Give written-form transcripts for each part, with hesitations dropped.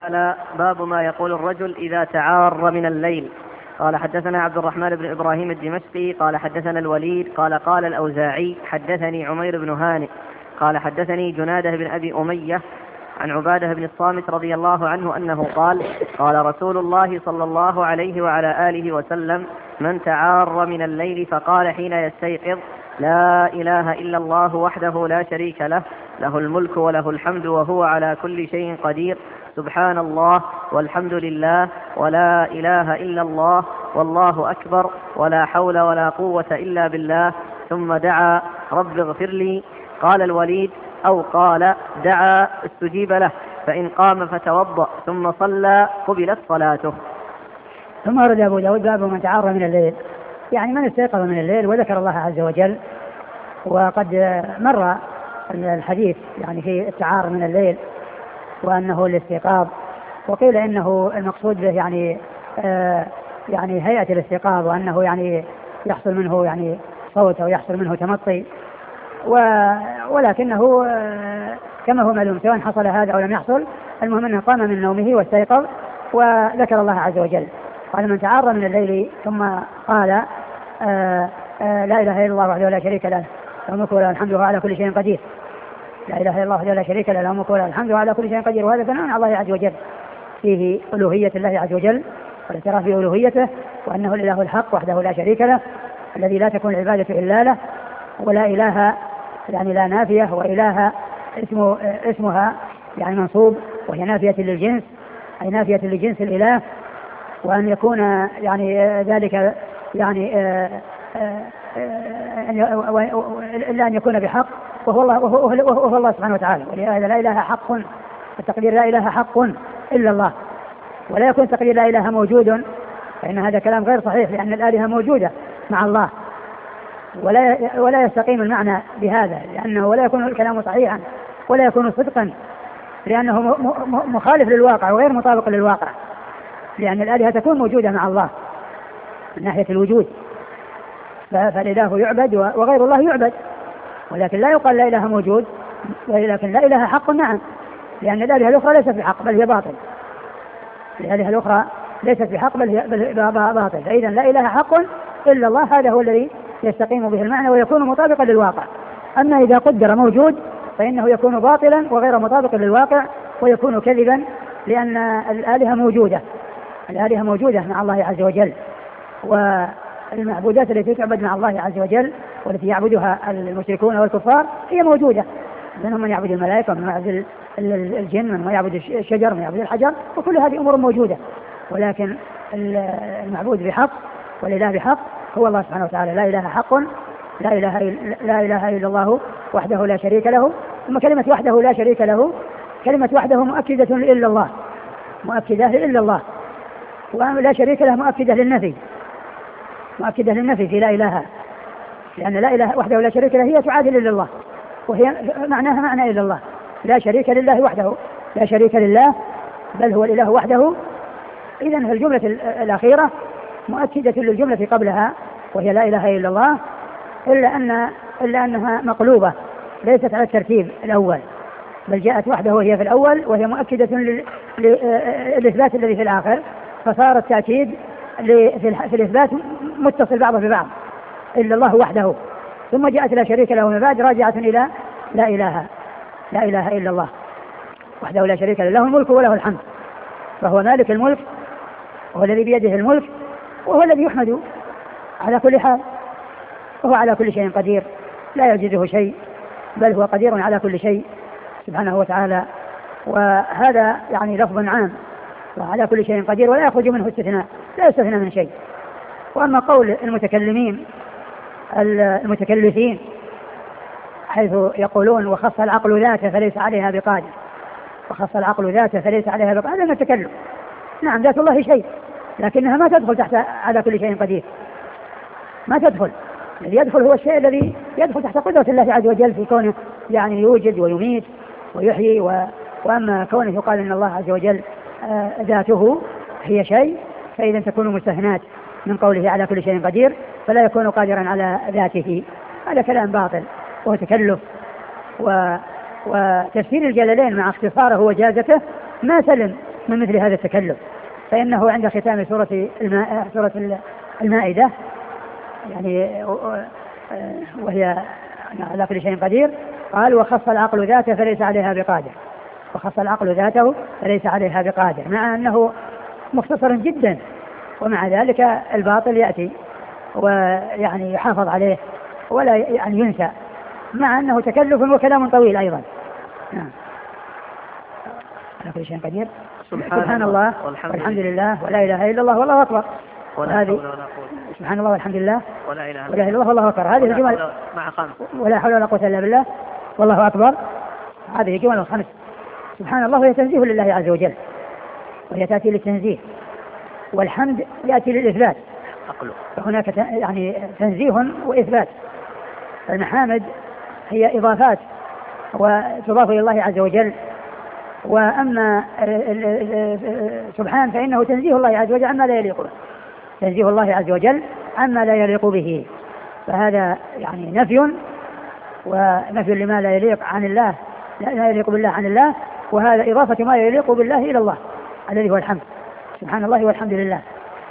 قال باب ما يقول الرجل إذا تعار من الليل. قال حدثنا عبد الرحمن بن إبراهيم الدمشقي قال حدثنا الوليد قال الأوزاعي حدثني عمير بن هانئ قال حدثني جنادة بن أبي أمية عن عبادة بن الصامت رضي الله عنه أنه قال رسول الله صلى الله عليه وعلى آله وسلم: من تعار من الليل فقال حين يستيقظ: لا إله إلا الله وحده لا شريك له، له الملك وله الحمد وهو على كل شيء قدير، سبحان الله والحمد لله ولا إله إلا الله والله أكبر ولا حول ولا قوة إلا بالله، ثم دعا: رب اغفر لي. قال الوليد: أو قال دعا استجيب له، فإن قام فتوضأ ثم صلى قبلت صلاته. ثم ورد أبو داود باب من تعار من الليل، يعني من استيقظ من الليل وذكر الله عز وجل. وقد مر الحديث يعني في التعار من الليل وأنه الاستيقاظ، وقيل إنه المقصود به يعني هيئة الاستيقاظ، وأنه يعني يحصل منه يعني صوت أو يحصل منه تمطي، ولكنه كما هو معلوم سواء حصل هذا أو لم يحصل، المهم أنه قام من نومه واستيقظ وذكر الله عز وجل. قال: من تعار من الليل ثم قال لا إله إلا الله وحده لا شريك له، له الملك وله الحمد وهو على كل شيء قدير. لا إله إلا الله وحده لا شريك له، له الملك وله الحمد وهو على كل شيء قدير. وهذا ثناء على الله عز وجل، فيه ألوهية الله عز وجل والاعتراف بألوهيته، وأنه الإله الحق وحده لا شريك له، الذي لا تكون العبادة إلا له، ولا إله يعني لا نافية، وإله اسمها يعني منصوب، وهي نافية للجنس، أي نافية لجنس الإله، وأن يكون يعني ذلك يعني إلا أن يكون بحق، وهو الله سبحانه وتعالى. ولهذا لا إله حق، التقدير لا إله حق إلا الله، ولا يكون تقدير لا إله موجود، فإن هذا كلام غير صحيح، لأن الآلهة موجودة مع الله، ولا يستقيم المعنى بهذا، لأنه ولا يكون الكلام صحيحا ولا يكون صدقا، لأنه مخالف للواقع وغير مطابق للواقع، لأن الآلهة تكون موجودة مع الله من ناحية الوجود، فالإله يعبد وغير الله يعبد، ولكن لا يقال لا إله موجود، ولكن لا إله حق، نعم، لأن الآلهة الأخرى ليست بحق بل هي باطل، الآلهة الأخرى ليست بحق بل هي باطل. فإذا لا إله حق إلا الله، هذا هو الذي يستقيم به المعنى ويكون مطابقا للواقع. أما إذا قدر موجود فإنه يكون باطلا وغير مطابق للواقع ويكون كذبا، لأن الآلهة موجودة مع الله عز وجل، والمعبودات التي تعبد مع الله عز وجل والتي يعبدها المشركون والكفار هي موجودة، منهم من يعبد الملائكة ومن يعبد الجن ومن يعبد الشجر ومن يعبد الحجر، وكل هذه أمور موجودة، ولكن المعبود بحق والإله بحق هو الله سبحانه وتعالى. لا إله حق، لا إله إلا الله وحده لا شريك له. ثم كلمة وحده لا شريك له، كلمة وحده مؤكدة إلا الله، مؤكدة إلا الله، ولا شريك له مؤكدة للنفي في لا إله، لأن لا إله وحده لا شريك له هي تعادل إلا الله، وهي معناها معنى إلا الله. لا شريك لله وحده، لا شريك لله بل هو الإله وحده. إذن الجملة الأخيرة مؤكدة للجملة قبلها وهي لا إله إلا الله، إلا أنها مقلوبة ليست على الترتيب الأول، بل جاءت وحده وهي في الأول، وهي مؤكدة للإثبات الذي في الآخر، فصار التأكيد في الإثبات متصل بعضه ببعض، إلا الله وحده، ثم جاءت لا شريك له من بعد راجعة إلى لا إله إلا الله وحده لا شريك له، له الملك وله الحمد، فهو مالك الملك، وهو الذي بيده الملك، وهو الذي يحمد على كل حال، وهو على كل شيء قدير، لا يعجزه شيء، بل هو قدير على كل شيء سبحانه وتعالى. وهذا يعني لفظ عام، وعلى كل شيء قدير، ولا يخرج منه استثناء، لا يستثنى من شيء. وأما قول المتكلفين حيث يقولون وخص العقل ذاته فليس عليها بقادر، وخص العقل ذاته فليس عليها بقادر، هذا التكلف. نعم ذات الله شيء، لكنها ما تدخل تحت على كل شيء قدير، ما تدخل. الذي يدخل هو الشيء الذي يدخل تحت قدرة الله عز وجل في كونه يعني يوجد ويميت ويحيي وأما كونه يقال إن الله عز وجل ذاته هي شيء، فإذا تكون مستثنات من قوله على كل شيء قدير، فلا يكون قادرا على ذاته. هذا كلام باطل وهو تكلف. وتفسير الجلالين مع اختصاره وجازته ما سلم من مثل هذا التكلف. فإنه عند ختام سورة المائدة يعني وهي على كل شيء قدير قال وخص العقل ذاته فليس عليها بقادر. وخص العقل ذاته فليس عليها بقادر، مع أنه مختصر جدا، ومع ذلك الباطل يأتي ويعني يحافظ عليه ولا يعني ينسى، مع أنه تكلف وكلام طويل أيضا. نعم. على كل شيء قدير. سبحان الله والحمد لله ولا إله إلا الله والله أكبر. سبحان الله والحمد لله ولا إله إلا الله والله أكبر. هذه الجمل مع خمس ولا حول ولا قوة إلا بالله والله أكبر. هذه جمل 5. سبحان الله هي تنزيه لله عز وجل، وهي تأتي للتنزيه، والحمد يأتي للإثبات. فهناك يعني تنزيه وإثبات. المحامد هي إضافات وتضاف إلى الله عز وجل، وأما سبحان فإنه تنزيه الله عز وجل عما لا يليق به، تنزيه الله عز وجل عما لا يليق به. فهذا يعني نفي، ونفي لما لا يليق عن الله، لا يليق بالله عن الله، وهذا إضافة ما يليق بالله إلى الله الذي هو الحمد. سبحان الله والحمد لله.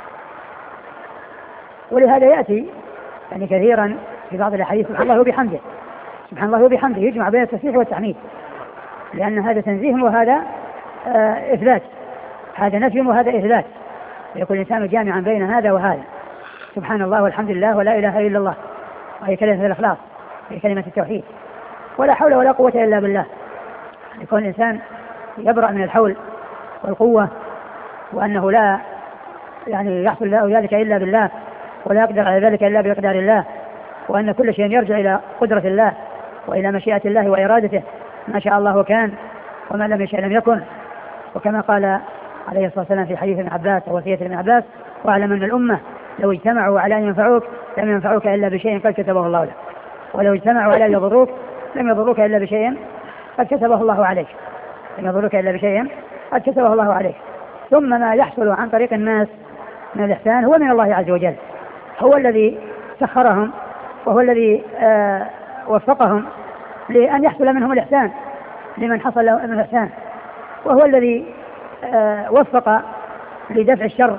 ولهذا يأتي يعني كثيرا في بعض الأحاديث سبحان الله وبحمده، سبحان الله وبحمده، يجمع بين التسبيح والتحميد، لأن هذا تنزيه وهذا إثبات، هذا نفي وهذا إثبات، يكون الإنسان جامعا بين هذا وهذا. سبحان الله والحمد لله ولا إله إلا الله، وهي كلمة الإخلاص، هي كلمة التوحيد، ولا حول ولا قوة إلا بالله. يكون الإنسان يبرأ من الحول والقوة، وأنه لا يعني يحصل له ذلك إلا بالله، ولا يقدر على ذلك إلا بإقدار الله، وأن كل شيء يرجع إلى قدرة الله وإلى مشيئة الله وإرادته، ما شاء الله كان وما لم يشاء لم يكن. وكما قال عليه الصلاة والسلام في حديث ابن عباس ووصية ابن عباس واعلم أن الأمة لو اجتمعوا على أن ينفعوك لم ينفعوك إلا بشيء قد كتبه الله لك، ولو اجتمعوا على أن يضروك لم يضروك إلا بشيء قد كتبه الله عليك، لم يضروك إلا بشيء قد كتبه الله عليك. ثم ما يحصل عن طريق الناس من الإحسان هو من الله عز وجل، هو الذي سخرهم، وهو الذي وفقهم لأن يحصل منهم الإحسان لمن حصل من الإحسان، وهو الذي وفق لدفع الشر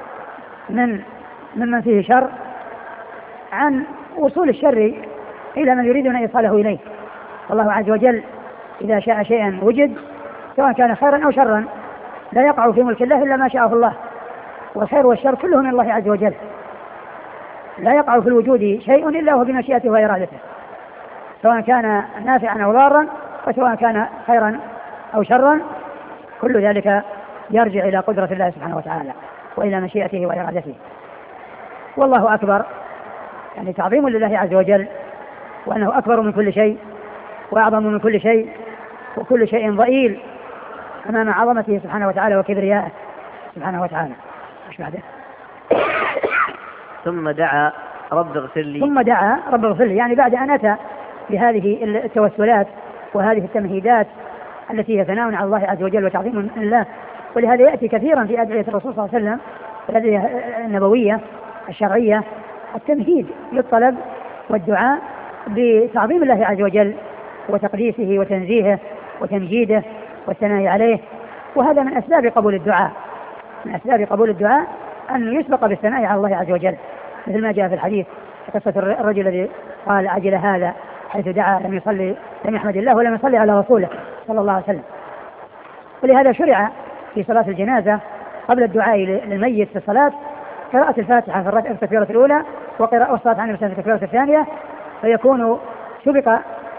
ممن فيه شر عن وصول الشر إلى من يريدون إيصاله إليه. الله عز وجل إذا شاء شيئا وجد، سواء كان خيرا أو شرا، لا يقع في ملك الله إلا ما شاءه الله، والخير والشر كله من الله عز وجل، لا يقع في الوجود شيء إلا هو بمشيئته وإرادته، سواء كان نافعا أو ضارا، وسواء كان خيرا أو شرا، كل ذلك يرجع إلى قدرة الله سبحانه وتعالى وإلى مشيئته وإرادته. والله أكبر يعني تعظيم لله عز وجل، وأنه أكبر من كل شيء وأعظم من كل شيء، وكل شيء ضئيل أمام عظمته سبحانه وتعالى وكبريائه سبحانه وتعالى. مش بعده؟ ثم دعا رب اغفر لي. ثم دعا رب اغفر لي، يعني بعد أن أتى بهذه التوسلات وهذه التمهيدات التي هي ثناء على الله عز وجل وتعظيم لله. ولهذا يأتي كثيرا في أدعية الرسول صلى الله عليه وسلم الأدعية النبوية الشرعية التمهيد للطلب والدعاء بتعظيم الله عز وجل وتقديسه وتنزيهه وتمجيده والثناء عليه. وهذا من أسباب قبول الدعاء، من أسباب قبول الدعاء أن يسبق بالثناء على الله عز وجل، مثل ما جاء في الحديث قصة الرجل الذي قال عجل هذا حيث دعا لم يحمد الله ولم يصلي على رسوله صلى الله عليه وسلم. ولهذا شرع في صلاة الجنازة قبل الدعاء للميت في الصلاة قراءة الفاتحة في التكبيرة الأولى وقراءة الصلاة عنه في التكبيرة الثانية، فيكون سبق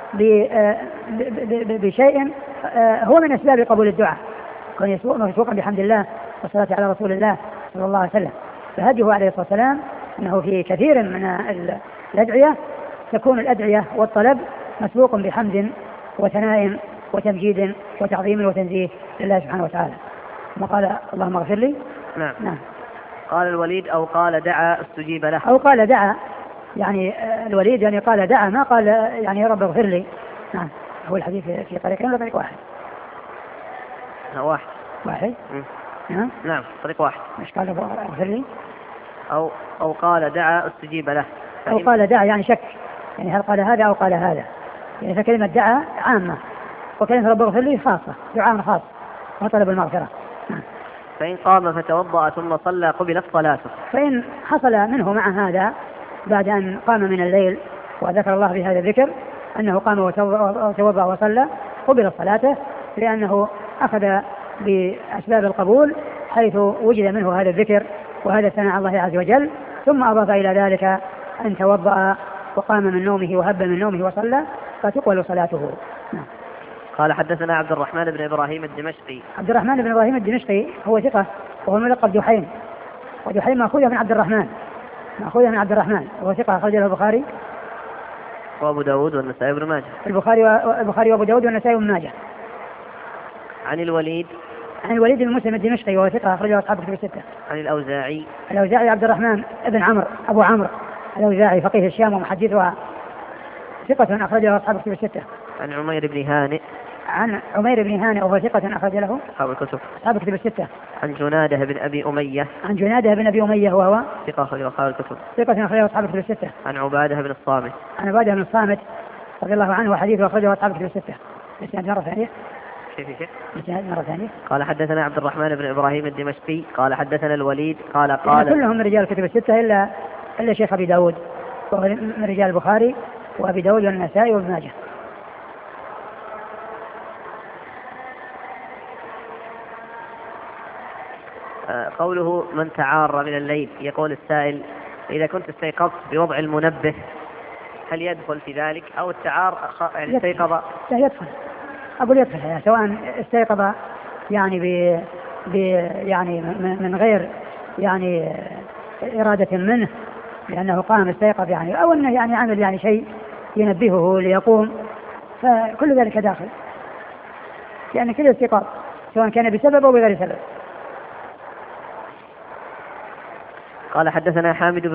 بشيء هو من أسباب قبول الدعاء، كون مسبوقا بحمد الله والصلاة على رسول الله صلى الله عليه وسلم. فهديه عليه الصلاة والسلام أنه في كثير من الأدعية تكون الأدعية والطلب مسبوق بحمد وثناء وتمجيد وتعظيم وتنزيه لله سبحانه وتعالى. ثم قال اللهم اغفر لي. نعم. قال الوليد أو قال دعا استجيب له. أو قال دعا، يعني الوليد يعني قال دعا، ما قال يعني رب اغفر لي. نعم. هو الحديث في طريقين ولا طريق واحد؟ واحد. نعم طريق واحد. مش قال رب اغفر لي أو قال دعا استجيب له. أو قال دعا يعني شك، يعني هل قال هذا أو قال هذا، يعني فكلمة دعا عامة، وكلمة رب اغفر لي خاصة، دعاء خاص وطلب المغفرة. فإن قام فتوضأ ثم صلى قبلت صلاته. فإن حصل منه مع هذا بعد أن قام من الليل وذكر الله بهذا الذكر أنه قام وتوضأ وصلى قبلت صلاته، لأنه أخذ بأسباب القبول حيث وجد منه هذا الذكر وهذا الثناء على الله عز وجل، ثم أضاف إلى ذلك أن توضأ وقام من نومه وهب من نومه وصلى فتقبل صلاته. قال حدثنا عبد الرحمن بن إبراهيم الدمشقي. عبد الرحمن بن إبراهيم الدمشقي هو ثقة وهو ملقب دحيم، ودحيم مأخوذة من عبد الرحمن، مأخوذة من عبد الرحمن، وهو ثقة أخرج له البخاري وأبو داود والنسائي بن ماجه. البخاري وأبو داود والنسائي بن ماجه. عن الوليد بن مسلم الدمشقي وهو ثقة أخرجه أصحاب الكتب الستة. عن الأوزاعي عبد الرحمن بن عمرو أبو عمرو الأوزاعي فقيه الشام ومحدثها ثقة أخرجه أصحاب الكتب الستة. عن عمير بن هانئ وهو ثقة أخرج له أصحاب الكتب الستة. عن جناده بن أبي أمية وهو ثقة أخرجه أصحاب الكتب الستة. عن عبادة بن الصامت رضي الله عنه وحديثه أخرجه أصحاب الكتب الستة. الإسناد مرة ثانية. قال حدثنا عبد الرحمن بن إبراهيم الدمشقي قال حدثنا الوليد قال كلهم من رجال الكتب الستة إلا شيخ أبي داود وهو من رجال البخاري وأبي داود والنسائي وابن ماجه. قوله من تعار من الليل، يقول السائل إذا كنت استيقظت بوضع المنبه هل يدخل في ذلك أو التعار يعني استيقظ؟ لا يدخل، أقول يدخل يعني سواء استيقظ يعني يعني من غير يعني إرادة منه لأنه قام استيقظ يعني، أو أنه يعني عمل يعني شيء ينبهه ليقوم، فكل ذلك داخل، يعني كل استيقاظ سواء كان بسبب أو بغير سبب. قال حدثنا حامد